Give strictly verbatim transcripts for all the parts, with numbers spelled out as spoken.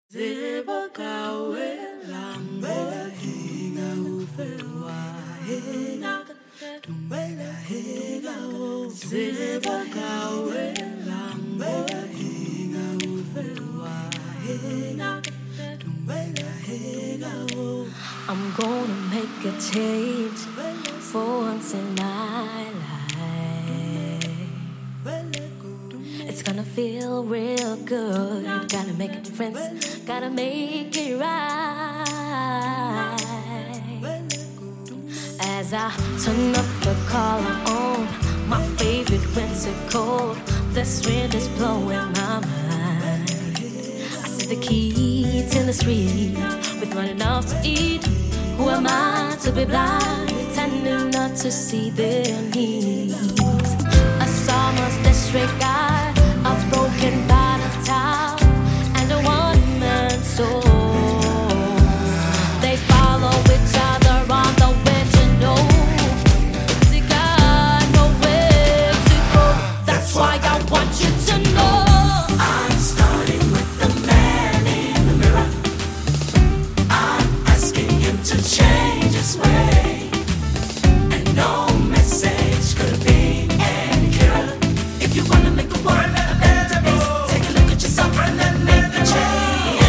Zebakawe lambela hinga ufelwa hinga tumbela hinga o Zebakawe lambela hinga ufelwa hinga tumbela hinga o I'm gonna make a change for once in my life. It's gonna feel real good. Gotta make a difference, gotta make it right. As I turn up the collar on my favorite winter coat, this wind is blowing my mind. I see the kids in the streets with not enough to eat. Who am I to be blind, pretending not to see their needs? A summer's disregard, a broken bottle top, and a one-man soul. They follow each other on the wind, you know. They got nowhere to go. That's why I want you to know. I'm starting with the man in the mirror. I'm asking him to change his way, and no message could be any clearer. If you wanna make the world a better place, take a look at yourself and then make a change.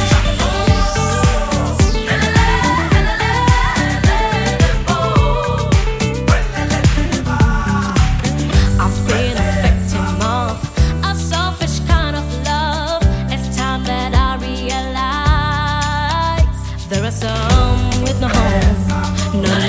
I've been affecting more a selfish kind of love. It's time that I realize there are some with no home, none